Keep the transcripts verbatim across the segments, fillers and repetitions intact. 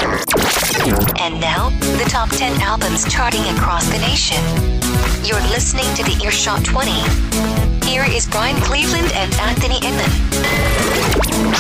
And now, the top ten albums charting across the nation. You're listening to the Earshot twenty. Here is Brian Cleveland and Anthony Inman.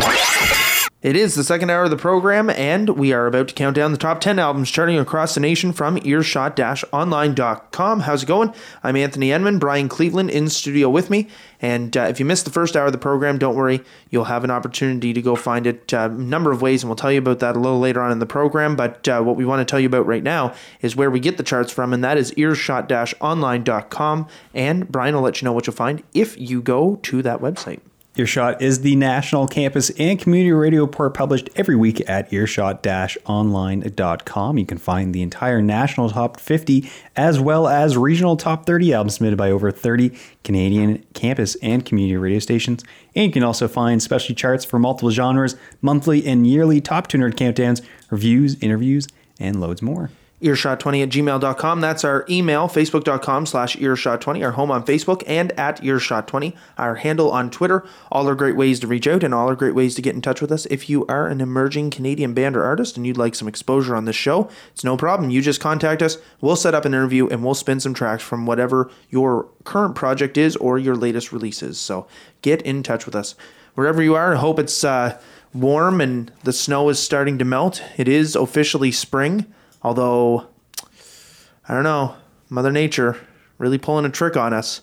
It is the second hour of the program, and we are about to count down the top ten albums charting across the nation from earshot online dot com. How's it going? I'm Anthony Enman, Brian Cleveland in studio with me. And uh, if you missed the first hour of the program, don't worry. You'll have an opportunity to go find it uh, a number of ways, and we'll tell you about that a little later on in the program. But uh, what we want to tell you about right now is where we get the charts from, and that is earshot online dot com. And Brian will let you know what you'll find if you go to that website. Earshot is the national campus and community radio report published every week at earshot online dot com. You can find the entire national top fifty as well as regional top thirty albums submitted by over thirty Canadian campus and community radio stations. And you can also find specialty charts for multiple genres, monthly and yearly top two hundred countdowns, reviews, interviews, and loads more. earshot twenty at gmail dot com. That's our email, facebook dot com slash earshot twenty, our home on Facebook, and at earshot twenty, our handle on Twitter. All are great ways to reach out, and all are great ways to get in touch with us. If you are an emerging Canadian band or artist and you'd like some exposure on this show, it's no problem. You just contact us. We'll set up an interview, and we'll spin some tracks from whatever your current project is or your latest releases. So get in touch with us. Wherever you are, I hope it's uh, warm and the snow is starting to melt. It is officially spring. Although, I don't know, Mother Nature really pulling a trick on us.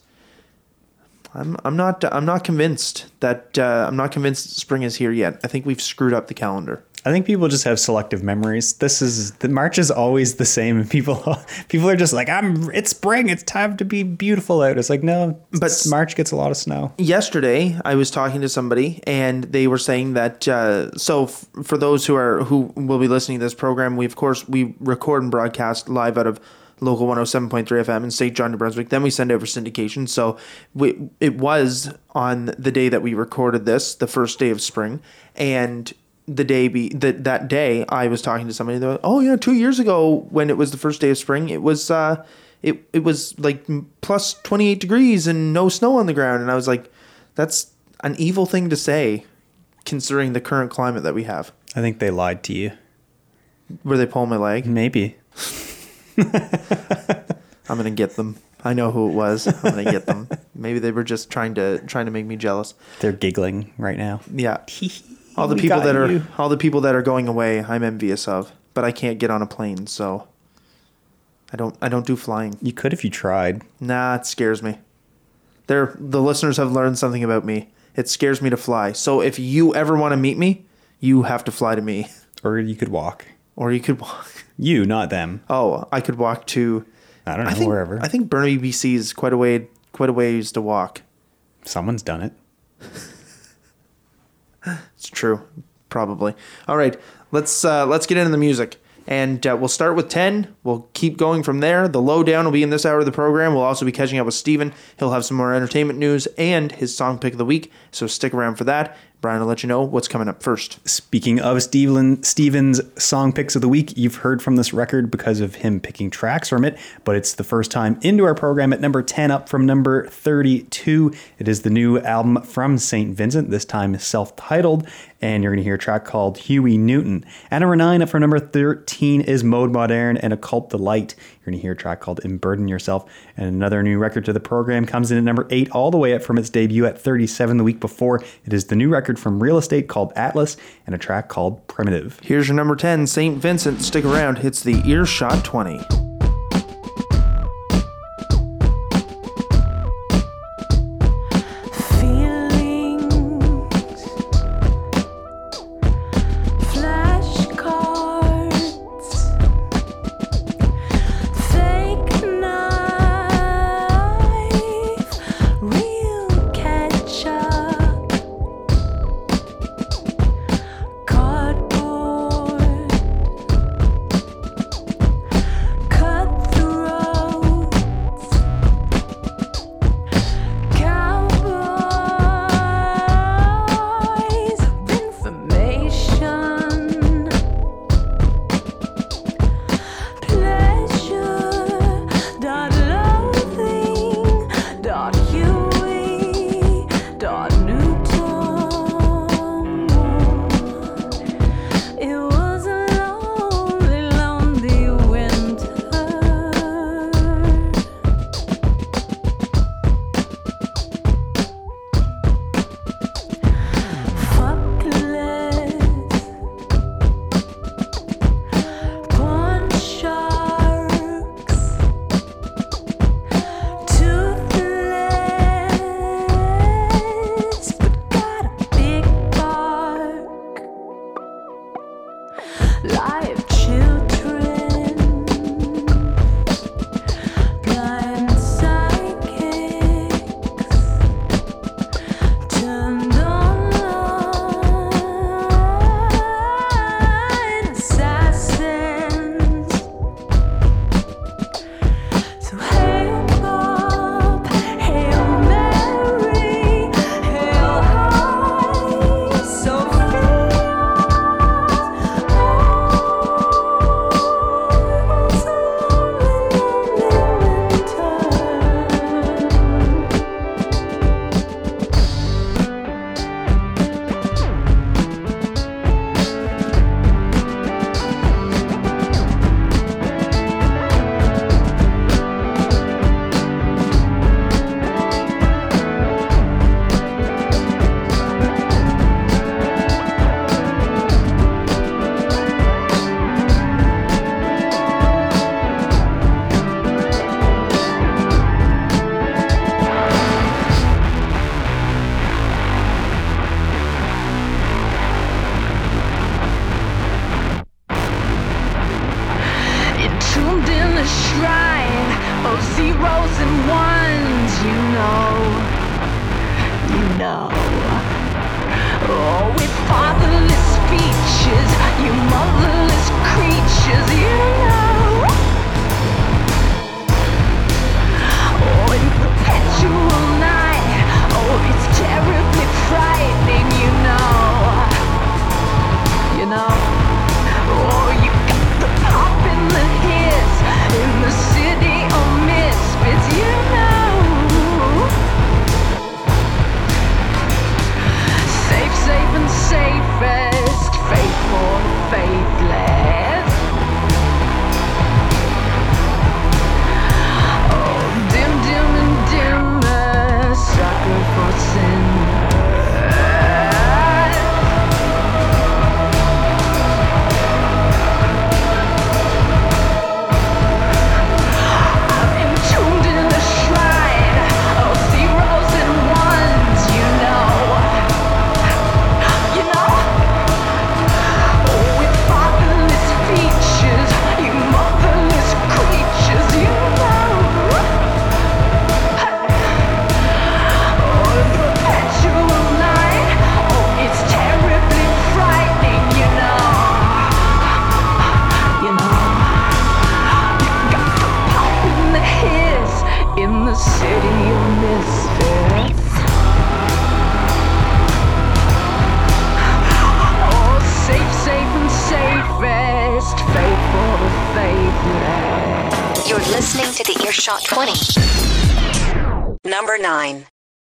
I'm I'm not I'm not convinced that uh, I'm not convinced spring is here yet. I think we've screwed up the calendar. I think people just have selective memories. This is the March is always the same, and people people are just like, I'm. It's spring. It's time to be beautiful out. It's like, no, but March gets a lot of snow. Yesterday, I was talking to somebody, and they were saying that. Uh, so, f- for those who are who will be listening to this program, we of course we record and broadcast live out of local one oh seven point three F M in Saint John, New Brunswick. Then we send over syndication. So we, it was on the day that we recorded this, the first day of spring, and the day be that that day I was talking to somebody. They're like, oh yeah, two years ago when it was the first day of spring, it was uh, it it was like plus twenty-eight degrees and no snow on the ground, and I was like, that's an evil thing to say, considering the current climate that we have. I think they lied to you. Were they pulling my leg? Maybe. I'm gonna get them. I know who it was. I'm gonna get them. Maybe they were just trying to trying to make me jealous. They're giggling right now. Yeah. All the people that are you. all the people that are going away, I'm envious of. But I can't get on a plane, so I don't I don't do flying. You could if you tried. Nah, it scares me. They're, the listeners have learned something about me. It scares me to fly. So if you ever want to meet me, you have to fly to me. Or you could walk. Or you could walk. You, not them. Oh, I could walk to I don't know, I think, wherever. I think Burnaby, B C is quite a way quite a ways to walk. Someone's done it. It's true, probably. All right, let's uh, let's get into the music, and uh, we'll start with ten. We'll keep going from there. The lowdown will be in this hour of the program. We'll also be catching up with Steven. He'll have some more entertainment news and his song pick of the week. So stick around for that. Brian will let you know what's coming up first. Speaking of Steven, Steven's song picks of the week, you've heard from this record because of him picking tracks from it, but it's the first time into our program at number ten, up from number thirty-two. It is the new album from Saint Vincent, this time self-titled, and you're going to hear a track called Huey Newton. At number nine, up from number thirteen, is Mode Moderne and Occult Delight. You're going to hear a track called Unburden Yourself. And another new record to the program comes in at number eight, all the way up from its debut at thirty-seven the week before. It is the new record from Real Estate called Atlas and a track called Primitive. Here's your number ten, Saint Vincent. Stick around. It's the Earshot twenty. Cardboard Live children, blind psychics, turned online assassins. So hail Bob, hail Mary, hail high Sophia. Entombed in the shrine of zeros and ones, you know, you know. Oh, with fatherless speeches, you motherless creatures, you know. Oh, in perpetual night, oh, it's terribly frightening, you know, you know. Oh, you got the pop and the hiss in the city of misfits, you know. Safe, safe and safest, faithful, faithless. Oh, dim, dim and dimmer, sucker for sin. Entombed in the shrine of zeros and ones, you know, you know. Oh, with fatherless features, you motherless creatures, you know. Oh, in perpetual night, oh, it's terribly frightening, you know, you know. Got the pop and the hiss in the city of misfits. Oh, safe, safe and safest, faithful, faithless. You're listening to the Earshot twenty. Number nine.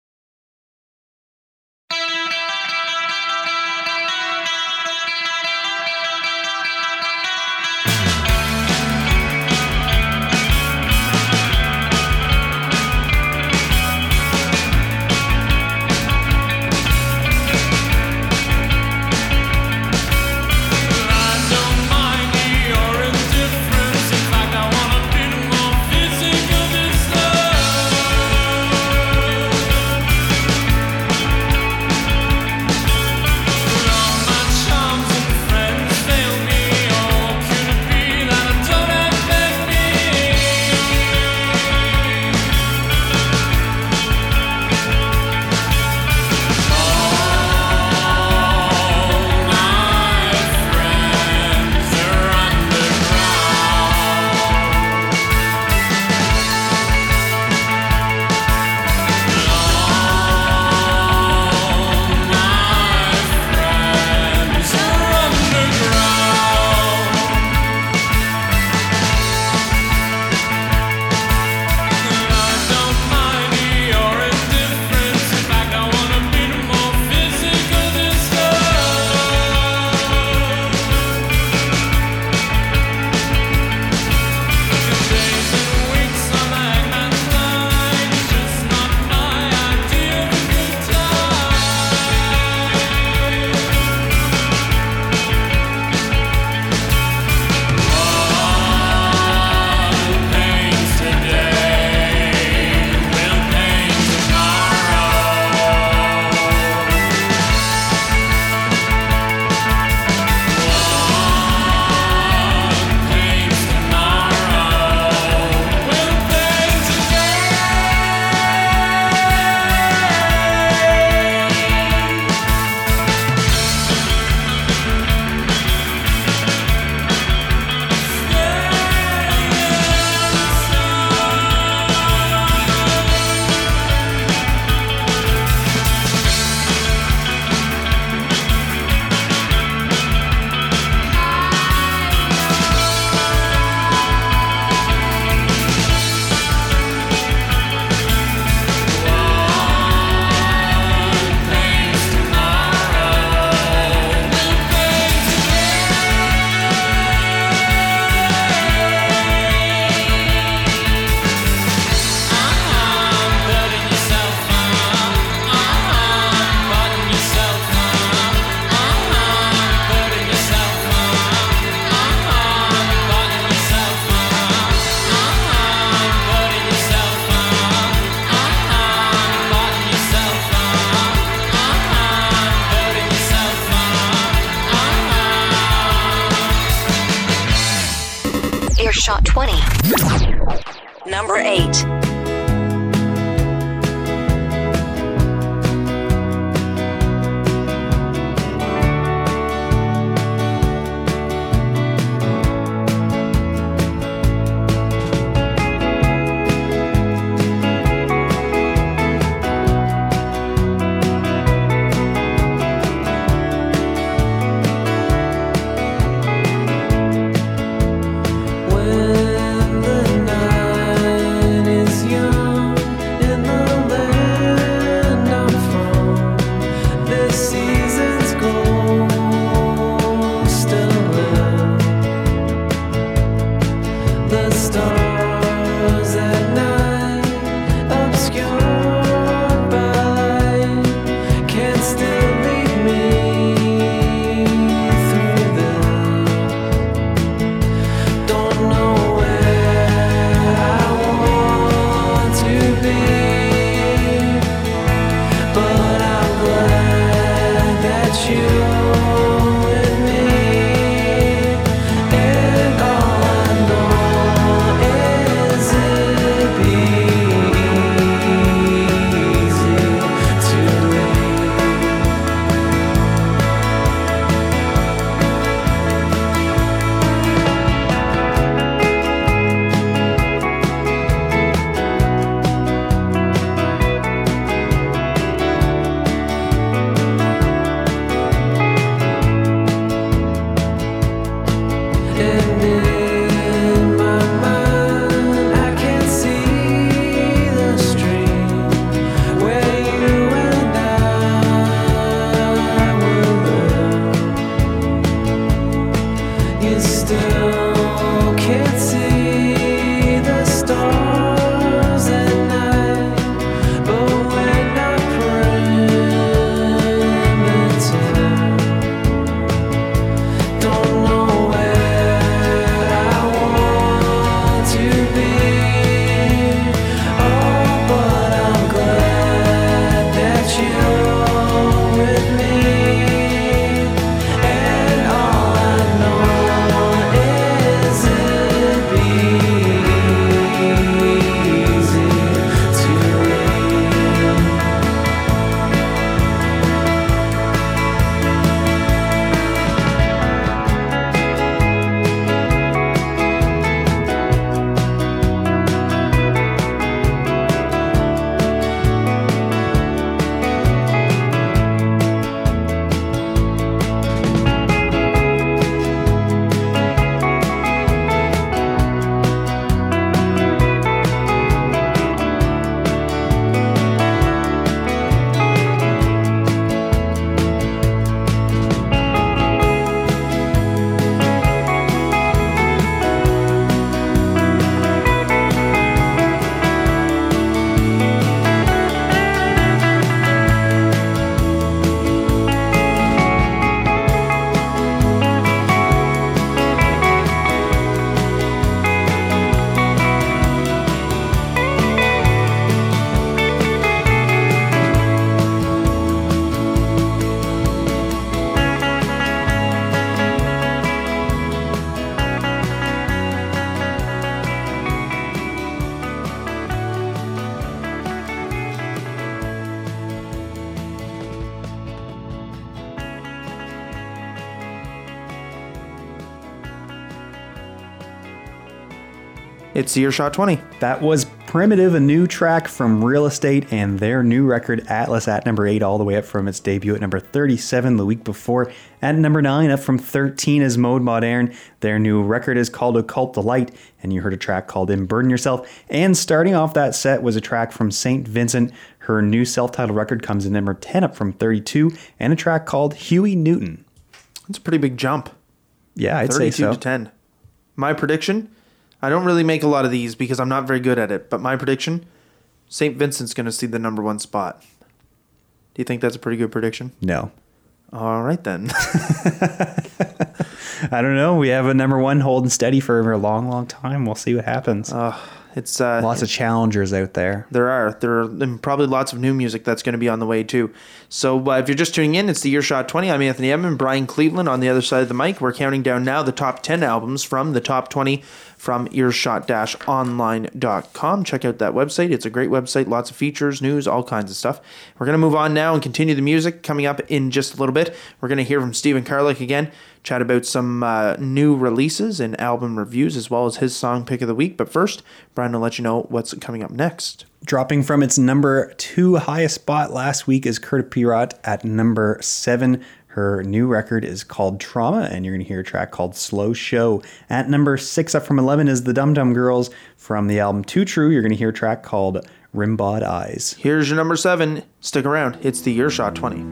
I don't mind your indifference. In fact, I want a bit more physical distance. Earshot twenty. Number eight. When the night is young in the land I'm from, the seasons go still live. The stars at night, obscured by light, can still lead me through them. Don't know where I want to be, but I'm glad that you're with me. And all I know is it'd be easy to leave. And in my mind, I can see the stream where you and I will live. You still can't see the stars at night, but when I primitive, don't know where I want to be. Oh, but I'm glad that you're with me. And all I know is it'd be easy to leave. It's Earshot twenty. That was Primitive, a new track from Real Estate and their new record Atlas at number eight, all the way up from its debut at number thirty-seven the week before. At number nine, up from thirteen is Mode Modern. Their new record is called Occult Delight, and you heard a track called Unburden Yourself. And starting off that set was a track from Saint Vincent. Her new self-titled record comes in number ten, up from thirty-two, and a track called Huey Newton. That's a pretty big jump. Yeah, I'd say thirty-two so. to ten. My prediction, I don't really make a lot of these because I'm not very good at it, but my prediction, Saint Vincent's going to see the number one spot. Do you think that's a pretty good prediction? No. All right, then. I don't know. We have a number one holding steady for a long, long time. We'll see what happens. Uh, It's uh, Lots of challengers out there. There are. There are and probably lots of new music that's going to be on the way too. So uh, if you're just tuning in, it's the Earshot twenty. I'm Anthony Edmond, Brian Cleveland on the other side of the mic. We're counting down now the top ten albums from the top twenty from earshot dash online dot com. Check out that website. It's a great website. Lots of features, news, all kinds of stuff. We're going to move on now and continue the music. Coming up in just a little bit, we're going to hear from Stephen Karlik again, chat about some uh, new releases and album reviews, as well as his song pick of the week. But first, Brian will let you know what's coming up next. Dropping from its number two highest spot last week is Curta Pierrot at number seven. Her new record is called Trauma, and you're going to hear a track called Slow Show. At number six, up from eleven, is the Dum Dum Girls. From the album Too True, you're going to hear a track called Rimbawd Eyes. Here's your number seven. Stick around. It's the Earshot twenty.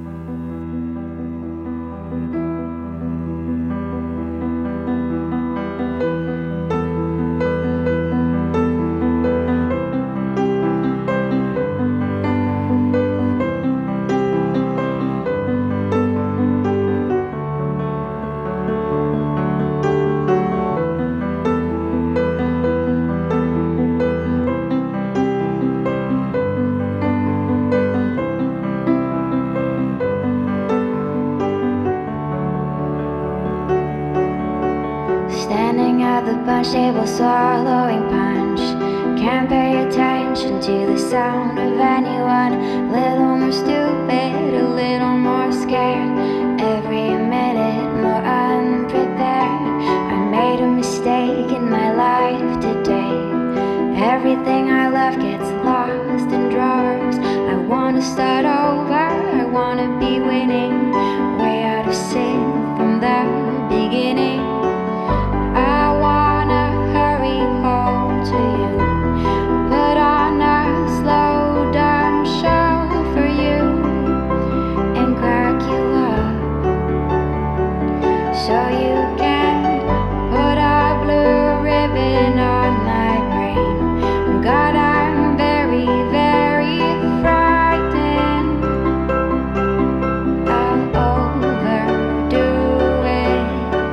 Standing at the punch table, swallowing punch. Can't pay attention to the sound of anyone. A little more stupid, a little more scared. Every minute more unprepared. I made a mistake in my life today. Everything I love gets lost in drawers. I wanna start over, I wanna be winning. Way out of sync from the beginning. I wanna hurry home to you. Put on a slow down show for you and crack you up so you can put a blue ribbon on my brain. God, I'm very, very frightened. I'll overdo it.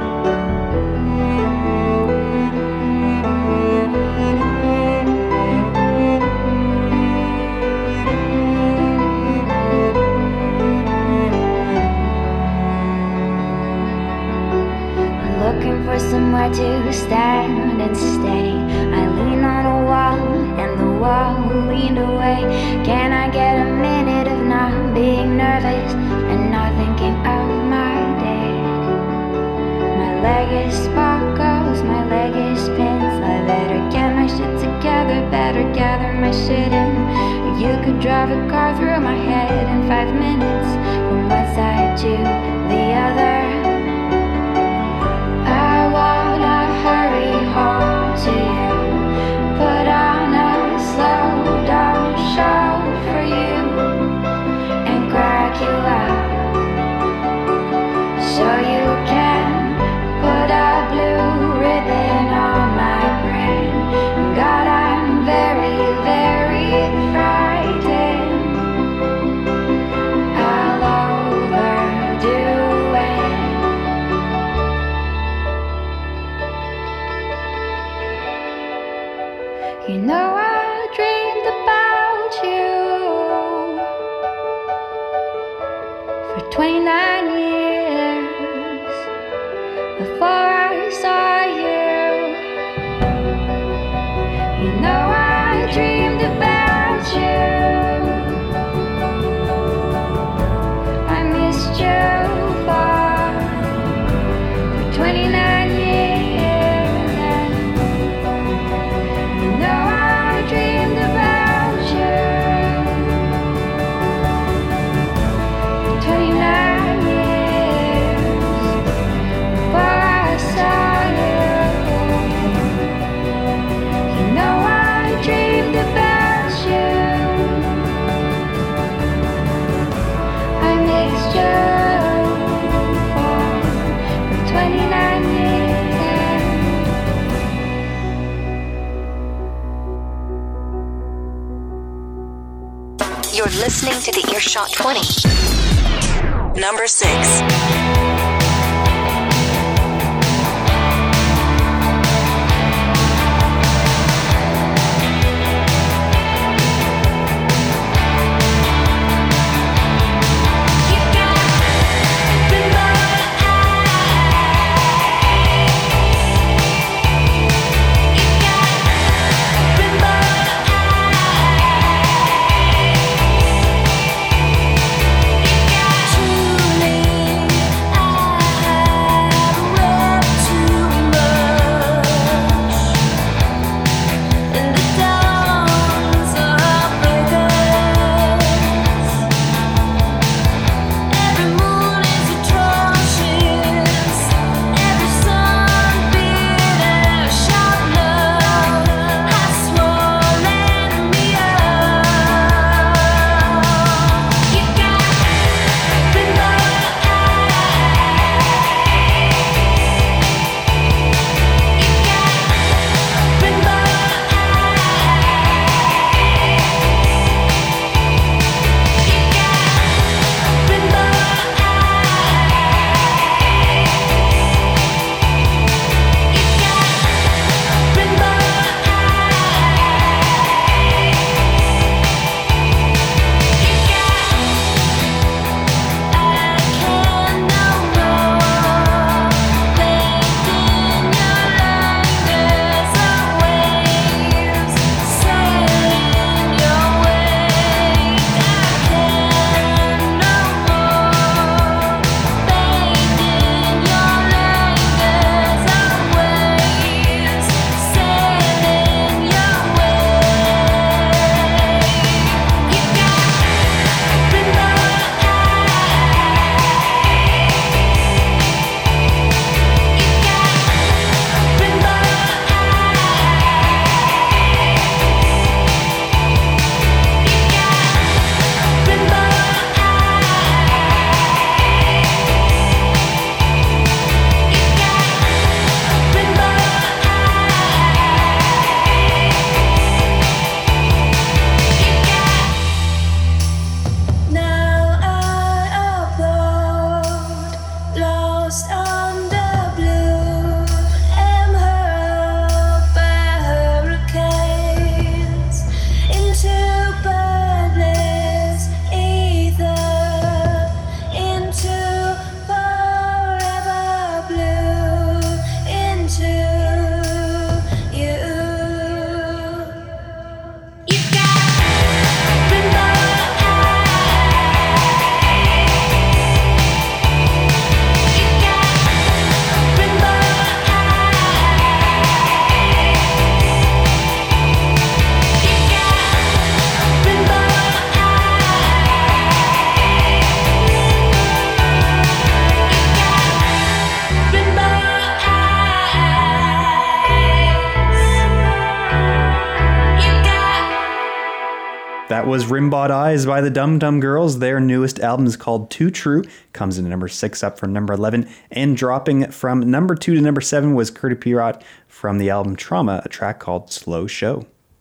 Looking for somewhere to stand and stay. I lean on a wall and the wall leaned away. Can I get a minute of not being nervous and not thinking of my day? My leg is sparkles, my leg is pins. I better get my shit together, better gather my shit in. You could drive a car through my head in five minutes from one side to the other. I wanna hurry home to you. Put on a slow down show for you and crack you up so you can put a blue ribbon on my brain. God, I'm very, very frightened. I'll overdo it. You know I dreamed about you for twenty-nine years before I saw you. You know I dreamed about you. I missed you for, for twenty-nine years. You know I dreamed about you for twenty-nine years before I saw you. You know I dreamed about you. I missed you for, for twenty-nine years. You're listening to the Earshot twenty. Number six. That was Rimbot Eyes by the Dum Dum Girls. Their newest album is called Too True. Comes in at number six, up from number eleven. And dropping from number two to number seven was Curti Pirot from the album Trauma, a track called Slow Show.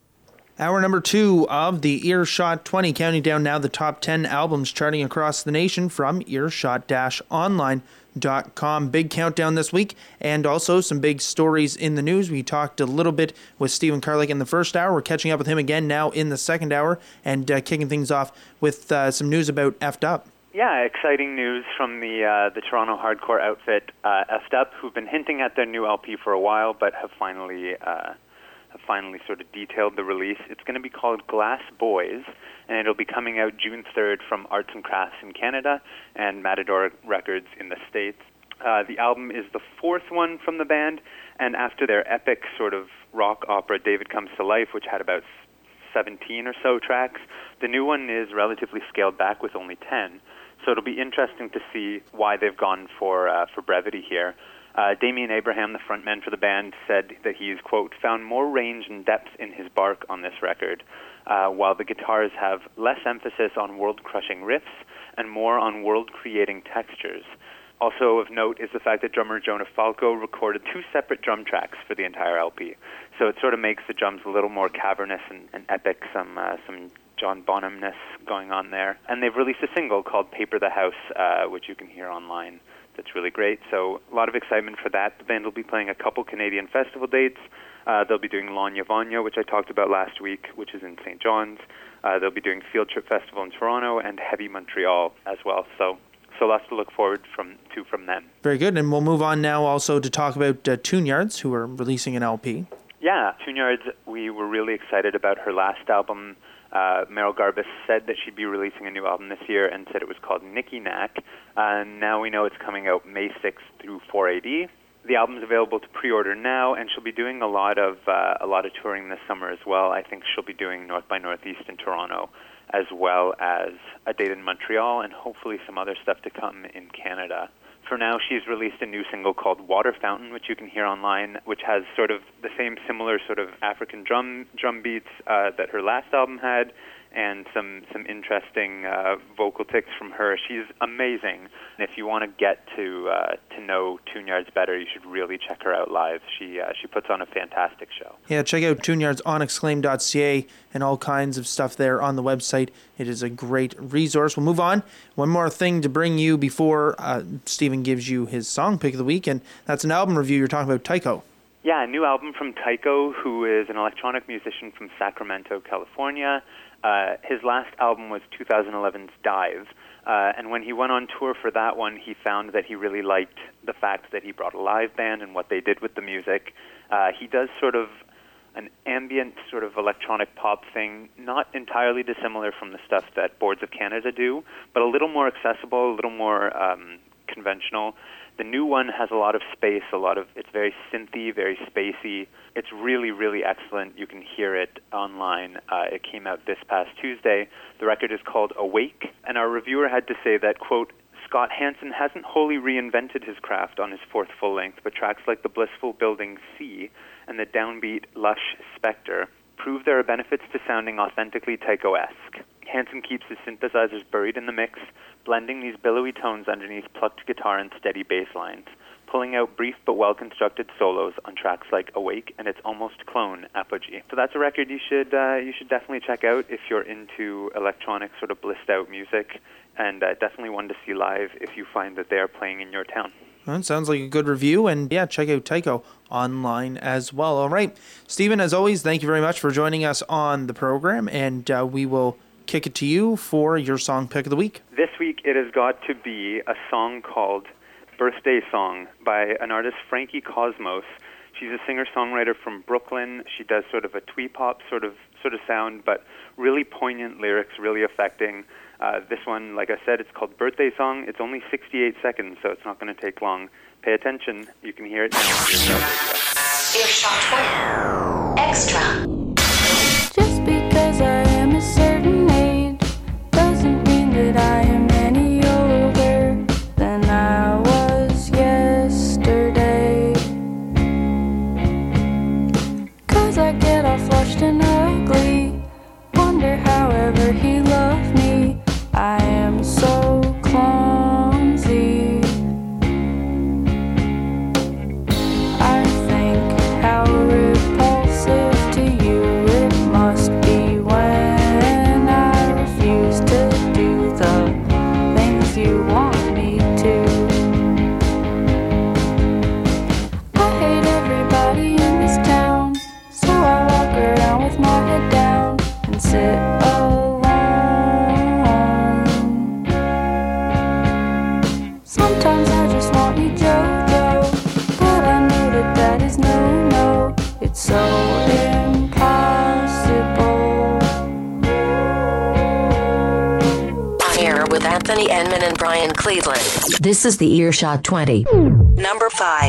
Hour number two of the Earshot twenty, counting down now the top ten albums charting across the nation from earshot dash online dot com. Big countdown this week, and also some big stories in the news. We talked a little bit with Stephen Karlik in the first hour. We're catching up with him again now in the second hour, and uh, kicking things off with uh, some news about Effed Up. Yeah, exciting news from the uh, the Toronto hardcore outfit uh, Effed Up, who've been hinting at their new L P for a while, but have finally uh, have finally sort of detailed the release. It's going to be called Glass Boys, and it'll be coming out June third from Arts and Crafts in Canada and Matador Records in the States. Uh, the album is the fourth one from the band, and after their epic sort of rock opera David Comes to Life, which had about seventeen or so tracks, the new one is relatively scaled back with only ten. So it'll be interesting to see why they've gone for uh, for brevity here. Uh, Damien Abraham, the frontman for the band, said that he's, quote, found more range and depth in his bark on this record, uh, while the guitars have less emphasis on world-crushing riffs and more on world-creating textures. Also of note is the fact that drummer Jonah Falco recorded two separate drum tracks for the entire L P. So it sort of makes the drums a little more cavernous and, and epic, some uh, some John Bonham-ness going on there. And they've released a single called Paper the House, uh, which you can hear online. That's really great. So a lot of excitement for that. The band will be playing a couple Canadian festival dates. Uh, they'll be doing Lanya Vanya, which I talked about last week, which is in Saint John's. Uh, they'll be doing Field Trip Festival in Toronto and Heavy Montreal as well. So so lots to look forward from to from them. Very good. And we'll move on now also to talk about uh, Tune Yards, who are releasing an L P. Yeah, Tune Yards, we were really excited about her last album. Uh, Meryl Garbus said that she'd be releasing a new album this year and said it was called Nicky Knack. And now we know it's coming out May sixth through four A D. The album's available to pre-order now, and she'll be doing a lot of uh, a lot of touring this summer as well. I think she'll be doing North by Northeast in Toronto, as well as a date in Montreal, and hopefully some other stuff to come in Canada. For now, she's released a new single called Water Fountain, which you can hear online, which has sort of the same similar sort of African drum drum beats uh, that her last album had, and some some interesting uh, vocal ticks from her. She's amazing. And if you want to get to uh, to know Tune Yards better, you should really check her out live. She uh, she puts on a fantastic show. Yeah, check out Tune Yards on exclaim dot c a and all kinds of stuff there on the website. It is a great resource. We'll move on. One more thing to bring you before uh, Stephen gives you his song pick of the week, and that's an album review. You're talking about Tycho. Yeah, a new album from Tycho, who is an electronic musician from Sacramento, California. Uh, his last album was two thousand eleven's Dive, uh, and when he went on tour for that one, he found that he really liked the fact that he brought a live band and what they did with the music. Uh, he does sort of an ambient sort of electronic pop thing, not entirely dissimilar from the stuff that Boards of Canada do, but a little more accessible, a little more um, conventional. The new one has a lot of space, a lot of, it's very synthy, very spacey. It's really, really excellent. You can hear it online. Uh, it came out this past Tuesday. The record is called Awake, and our reviewer had to say that, quote, Scott Hansen hasn't wholly reinvented his craft on his fourth full length, but tracks like the blissful building C and the downbeat lush Spectre prove there are benefits to sounding authentically Tycho-esque. Hansen keeps his synthesizers buried in the mix, blending these billowy tones underneath plucked guitar and steady bass lines, pulling out brief but well-constructed solos on tracks like Awake and its almost clone Apogee. So that's a record you should uh, you should definitely check out if you're into electronic sort of blissed-out music, and uh, definitely one to see live if you find that they are playing in your town. Well, it sounds like a good review, and yeah, check out Tycho online as well. All right, Stephen, as always, thank you very much for joining us on the program, and uh, we will kick it to you for your song pick of the week. This week it has got to be a song called Birthday Song by an artist, Frankie Cosmos. She's a singer-songwriter from Brooklyn. She does sort of a twee-pop sort of sort of sound, but really poignant lyrics, really affecting. Uh, this one, like I said, it's called Birthday Song. It's only sixty-eight seconds, so it's not going to take long. Pay attention. You can hear it now. Earshot twenty. Extra. Just because I am a certain age doesn't mean that I am any older than I was yesterday. Cause I get all flushed and ugly, wonder how ever so impossible. On air with Anthony Enman and Brian Cleveland. This is the Earshot twenty. Number five.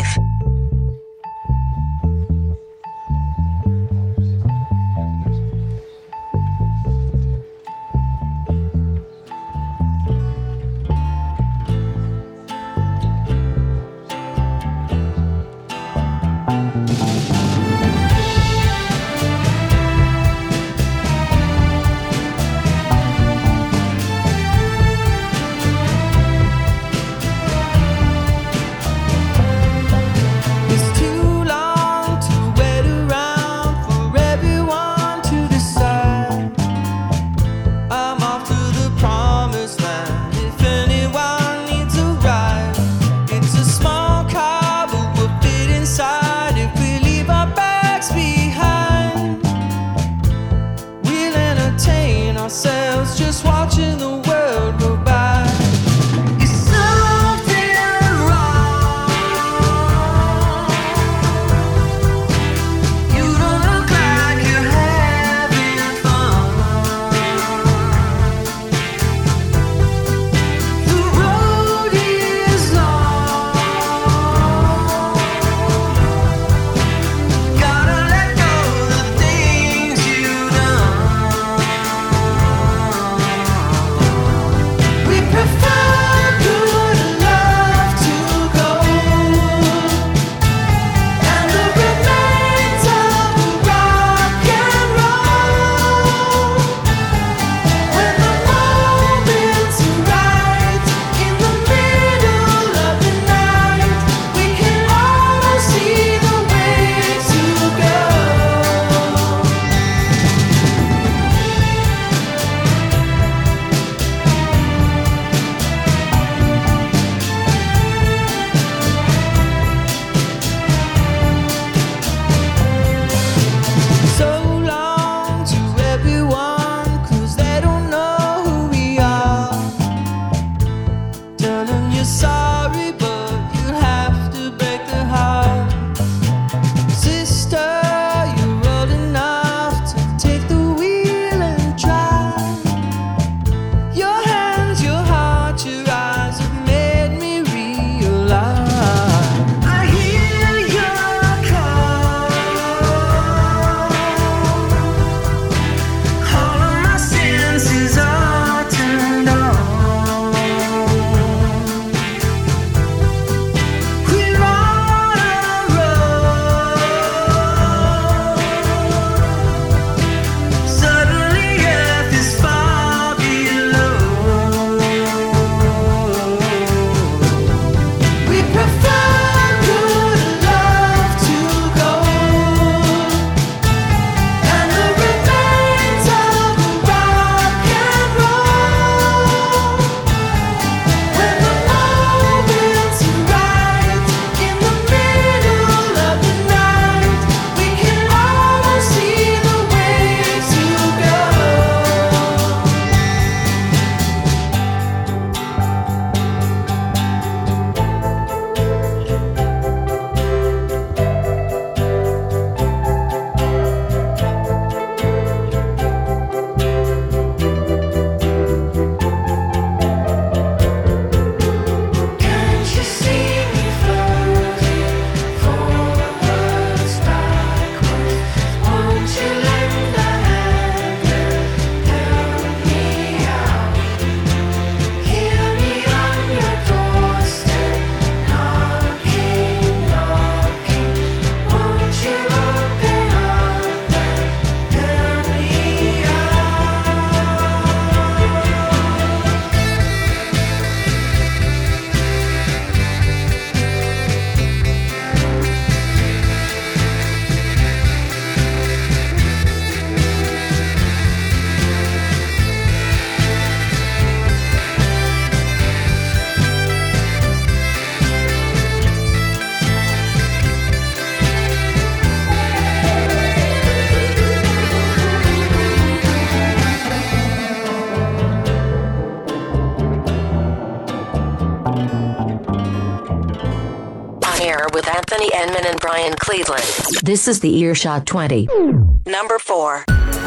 Anthony Enman and Brian Cleveland. This is the Earshot twenty. Number four.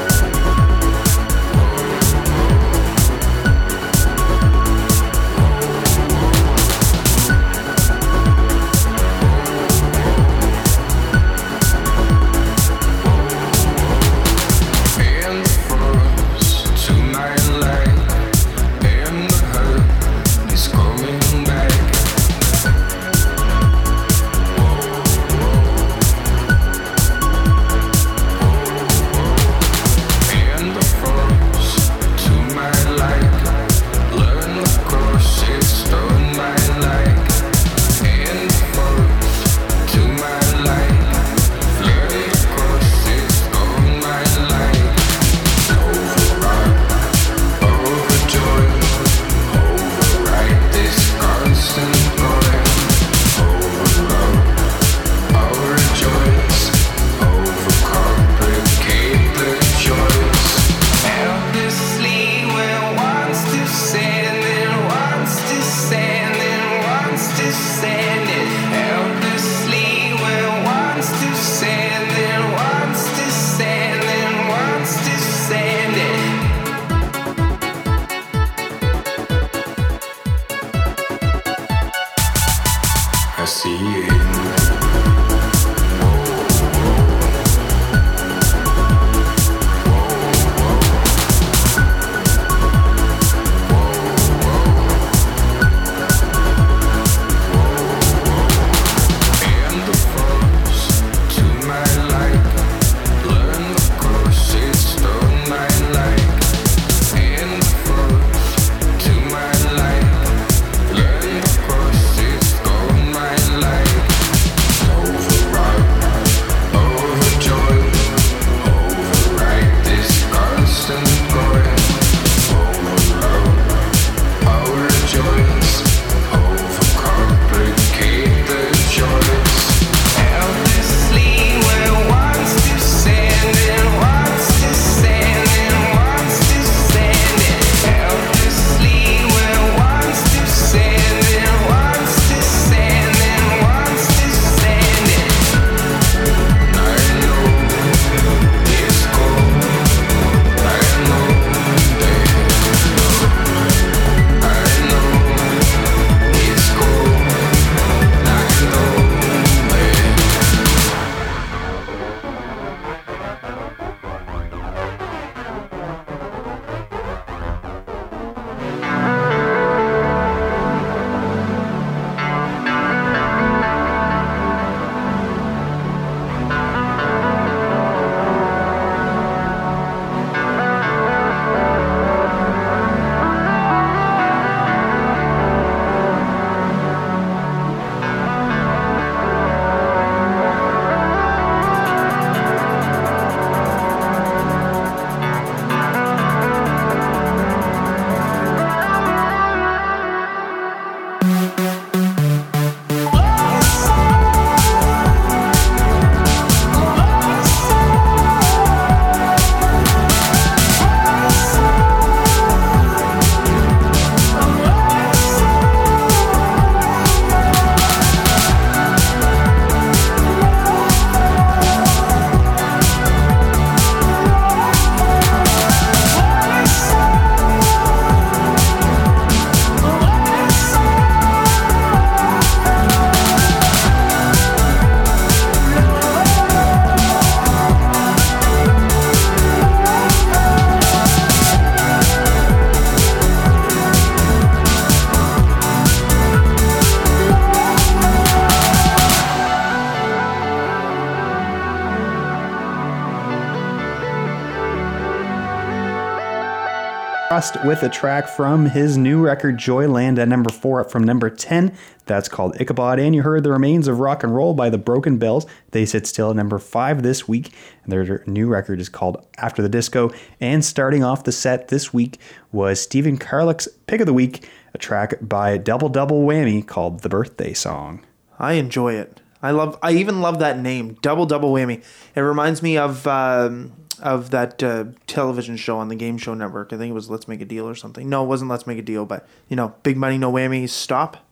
With a track from his new record Joyland at number four, up from number ten. That's called Ichabod. And you heard The Remains of Rock and Roll by the Broken Bells. They sit still at number five this week. And their new record is called After the Disco. And starting off the set this week was Stephen Carlick's Pick of the Week, a track by Double Double Whammy called The Birthday Song. I enjoy it. I love. I even love that name, Double Double Whammy. It reminds me of um, of that uh, television show on the Game Show Network. I think it was Let's Make a Deal or something. No, it wasn't Let's Make a Deal, but you know, big money, no whammies, stop.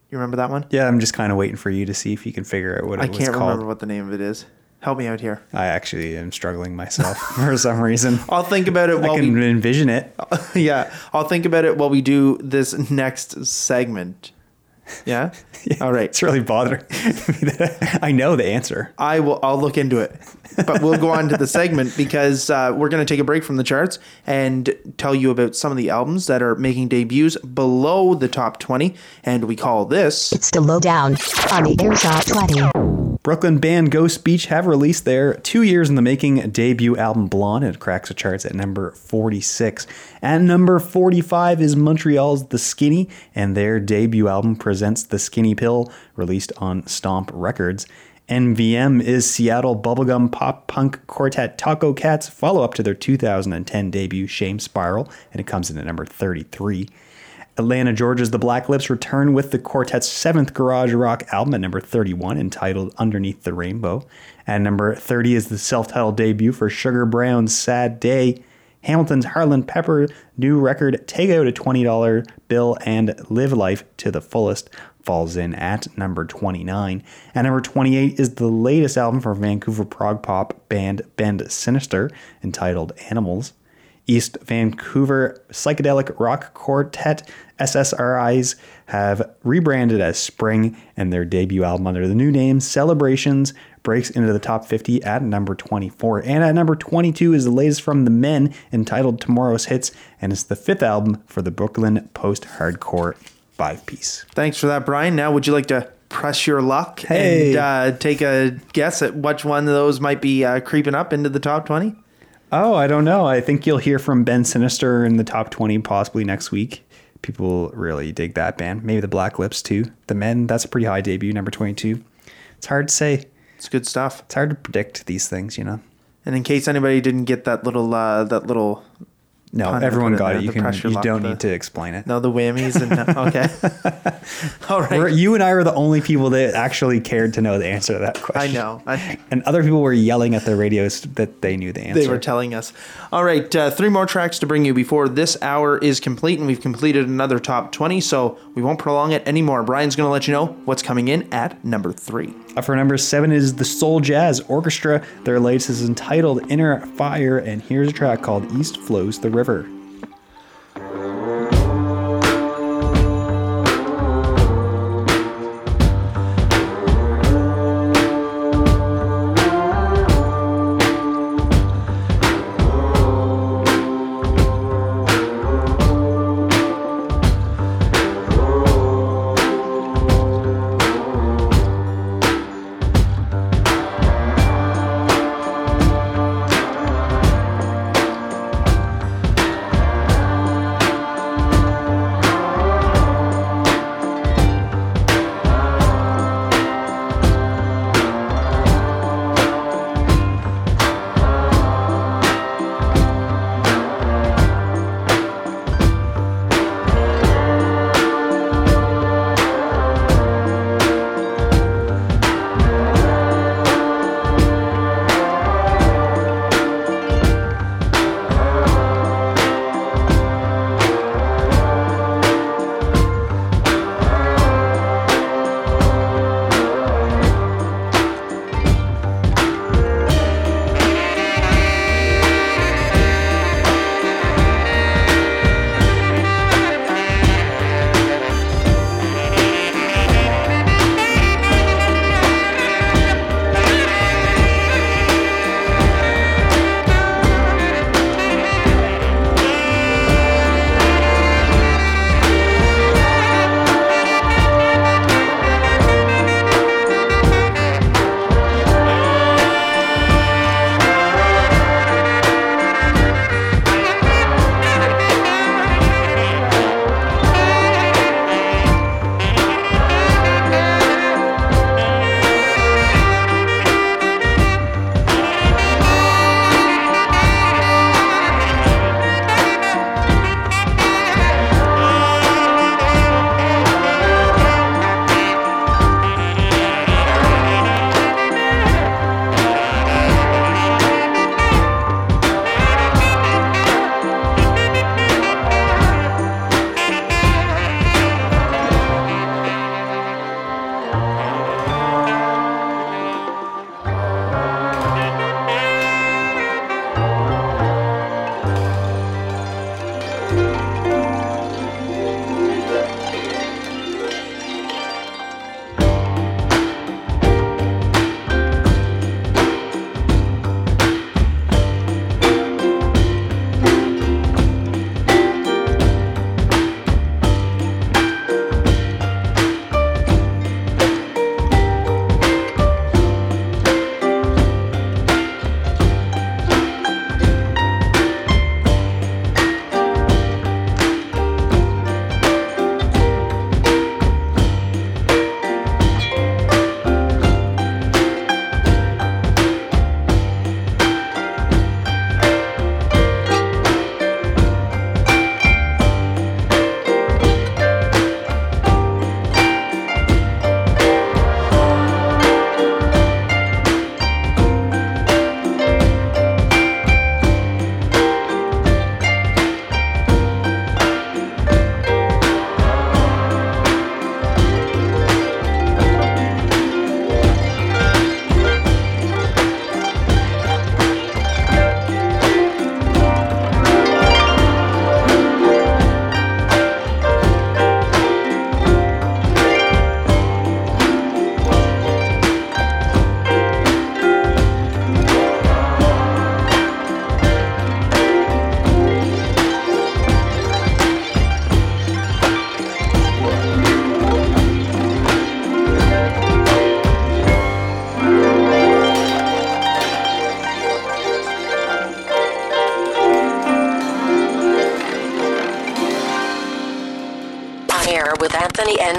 You remember that one? Yeah, I'm just kind of waiting for you to see if you can figure out what it I was can't called. remember what the name of it is. Help me out here. I actually am struggling myself for some reason. I'll think about it I while can we envision it. yeah, I'll think about it while we do this next segment. Yeah? Yeah, All right. It's really bothering me that I know the answer. I will I'll look into it. But we'll go on to the segment because uh, we're going to take a break from the charts and tell you about some of the albums that are making debuts below the top twenty, and we call this It's the lowdown on the Earshot twenty. Brooklyn band Ghost Beach have released their two years in the making debut album Blonde, and it cracks the charts at number forty-six. At number forty-five is Montreal's The Skinny, and their debut album Presents the Skinny Pill, released on Stomp Records. N V M is Seattle bubblegum pop punk quartet Taco Cats, follow-up to their two thousand ten debut Shame Spiral, and it comes in at number thirty-three. Atlanta, Georgia's The Black Lips return with the quartet's seventh garage rock album at number thirty-one, entitled Underneath the Rainbow. At number thirty is the self-titled debut for Sugar Brown's Sad Day. Hamilton's Harlan Pepper new record Take Out a twenty dollar Bill and Live Life to the Fullest falls in at number twenty-nine. At number twenty-eight is the latest album from Vancouver prog pop band Bend Sinister, entitled Animals. East Vancouver psychedelic rock quartet S S R Is have rebranded as Spring, and their debut album under the new name Celebrations breaks into the top fifty at number twenty-four. And at number twenty-two is the latest from The Men, entitled Tomorrow's Hits, and it's the fifth album for the Brooklyn post-hardcore five-piece. Thanks for that, Brian. Now, would you like to press your luck Hey. and uh, take a guess at which one of those might be uh, creeping up into the top twenty? Oh, I don't know. I think you'll hear from Ben Sinister in the top twenty possibly next week. People really dig that band. Maybe the Black Lips too. The Men, that's a pretty high debut, number twenty-two. It's hard to say. It's good stuff. It's hard to predict these things, you know. And in case anybody didn't get that little, uh, that little, No, pun to everyone put in got there, it. You the can. pressure You luck, don't the- need to explain it. no, the whammies and okay. All right. We're, you and I were the only people that actually cared to know the answer to that I question. know. I, And other people were yelling at their radios that they knew the answer. They were telling us. All right, uh, three more tracks to bring you before this hour is complete, and we've completed another top twenty, so we won't prolong it anymore. Brian's going to let you know what's coming in at number three. Up for number seven is the Soul Jazz Orchestra. Their latest is entitled Inner Fire, and here's a track called East Flows the River.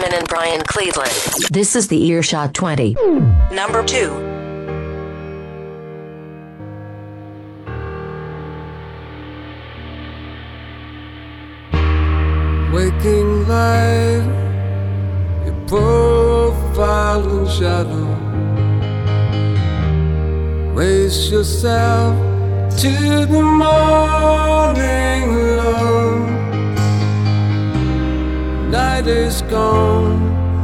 Inman and Brian Cleveland. This is the Earshot twenty. Number two. Waking light, your profile and shadow. Raise yourself to the morning alone. Night is gone,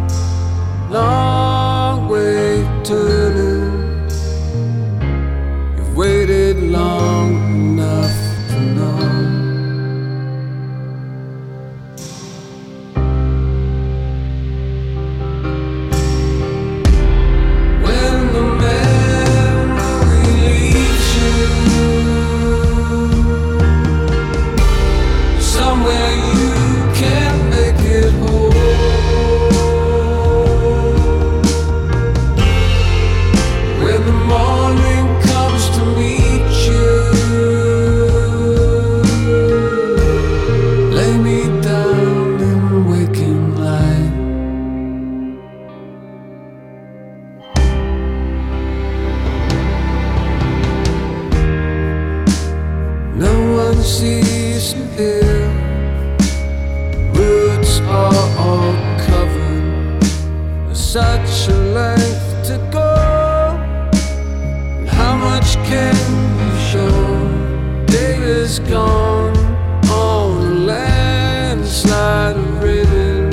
long way turning. You've waited long enough to know. When the memory leaves you, somewhere you can't make it whole. When the morning comes to meet you, lay me down in waking light. No one sees you here. Roots are all covered. There's such a length to go. How much can you show? Day is gone on a landslide of ribbon.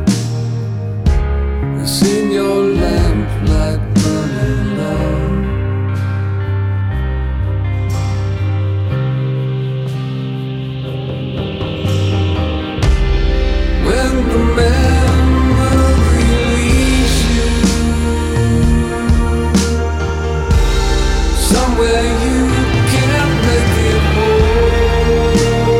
I've seen your lamplight burning low. When the memory leaves you, somewhere you can't make it whole.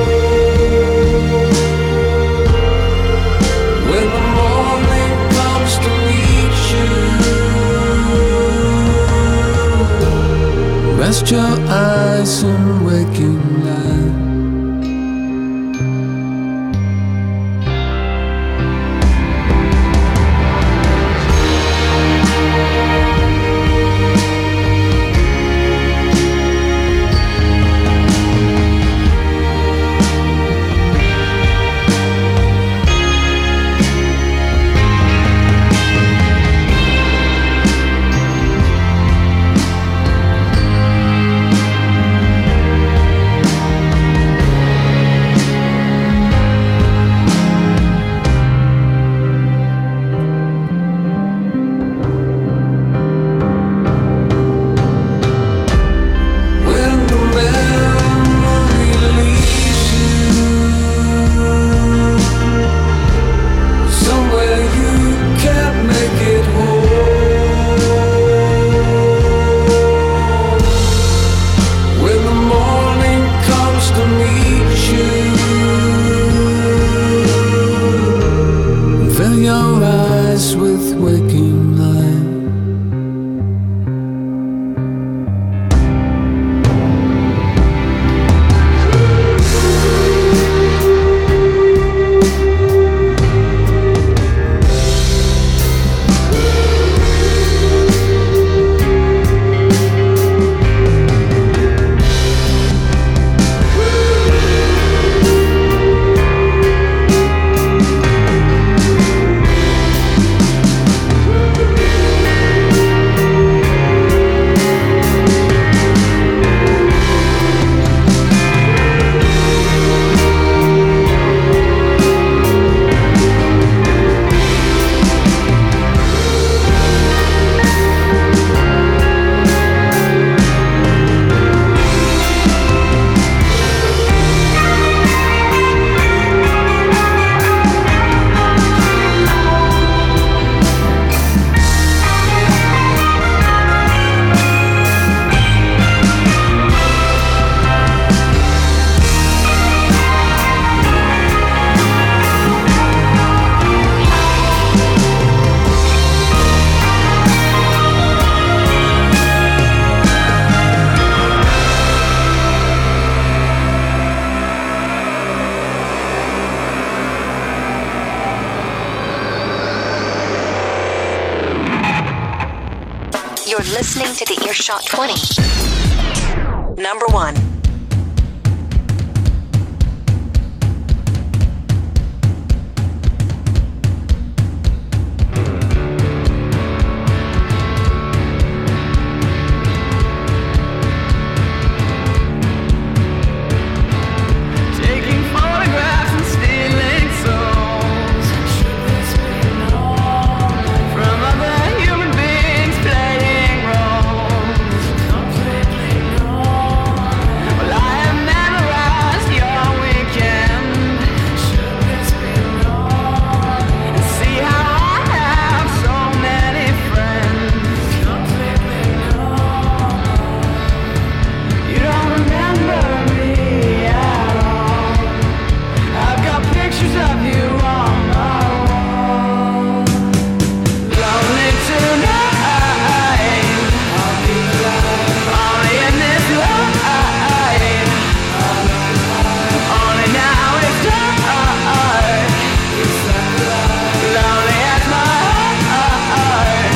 When the morning comes to meet you, rest your eyes in waking light. You're listening to the Earshot twenty. Number one. Taking photographs and stealing souls from other human beings, playing roles. Well, I have memorized your weekend and see how I have so many friends. You don't remember me at all. I've got pictures of you on my wall. Lonely tonight, only in this light. Only now it's dark. Lonely as my heart.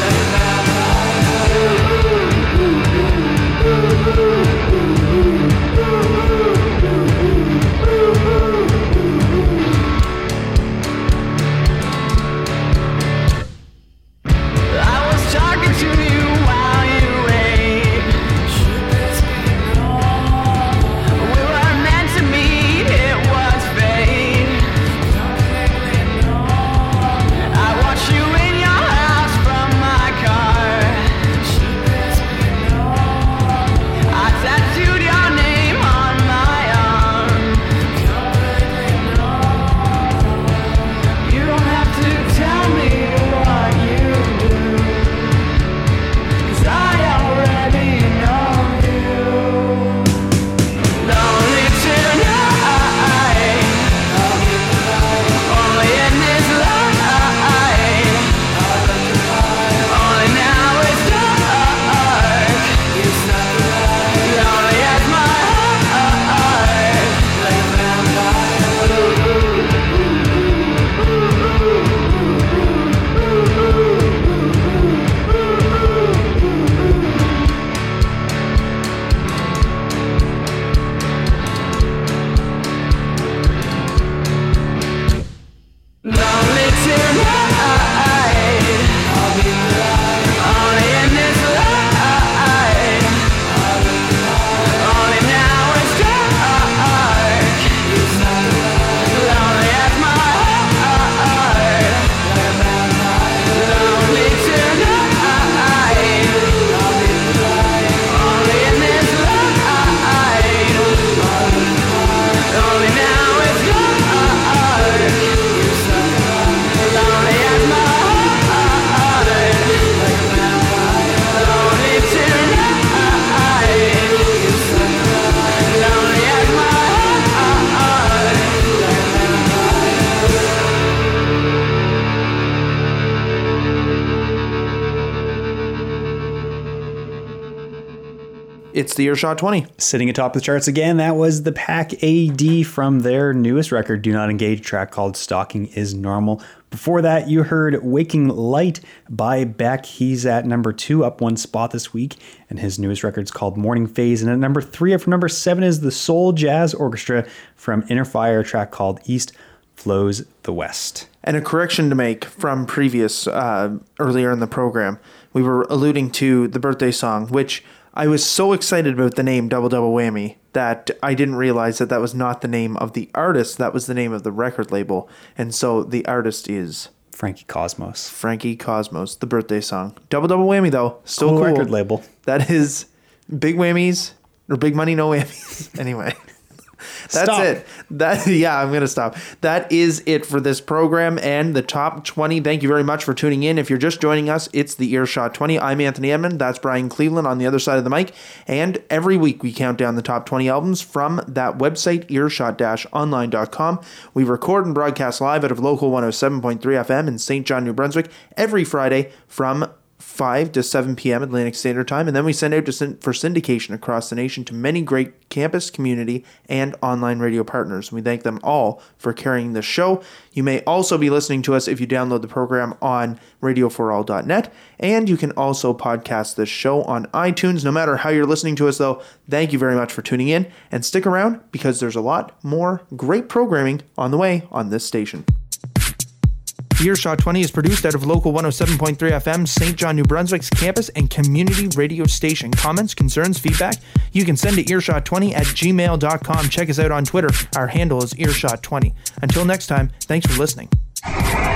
I was talking to you while you ate. We were meant to meet, it was fate. I watched you in your house from my car. I tattooed your name on my arm. You don't have to tell me what you do, 'cause I already know you. Lonely tonight, only in this light. Only now it's dark. Lonely as my heart. Lonely tonight, only in this light. Only now it's dark. Lonely as my heart. Lonely tonight, only in this light. Only now it's dark. Lonely as my heart. Lonely tonight. Lonely as my heart. It's the Earshot twenty. Sitting atop the charts again, that was the Pack A D from their newest record, Do Not Engage, track called Stalking is Normal. Before that, you heard Waking Light by Beck. He's at number two, up one spot this week, and his newest record's called Morning Phase. And at number three, up from number seven, is the Soul Jazz Orchestra from Inner Fire, a track called East Flows the West. And a correction to make from previous, uh, earlier in the program. We were alluding to the birthday song, which I was so excited about the name Double Double Whammy that I didn't realize that that was not the name of the artist. That was the name of the record label. And so the artist is Frankie Cosmos. Frankie Cosmos, the birthday song. Double Double Whammy, though. Still Cool cool. record label. That is big whammies or big money, no whammies. Anyway. That's Stop. it. That yeah, I'm gonna stop. That is it for this program and the top twenty. Thank you very much for tuning in. If you're just joining us, it's the Earshot twenty. I'm Anthony Edmond. That's Brian Cleveland on the other side of the mic. And every week we count down the top twenty albums from that website, earshot dash online dot com. We record and broadcast live out of local one oh seven point three F M in Saint John, New Brunswick every Friday from five to seven p.m. Atlantic Standard Time, and then we send out to syn- for syndication across the nation to many great campus, community, and online radio partners. We thank them all for carrying the show. You may also be listening to us if you download the program on radio for all dot net, and you can also podcast this show on iTunes. No matter how you're listening to us, though, thank you very much for tuning in, and stick around because there's a lot more great programming on the way on this station. Earshot twenty is produced out of Local one oh seven point three F M, Saint John, New Brunswick's campus and community radio station. Comments, concerns, feedback, you can send to earshot twenty at gmail dot com. Check us out on Twitter. Our handle is earshot twenty. Until next time, thanks for listening.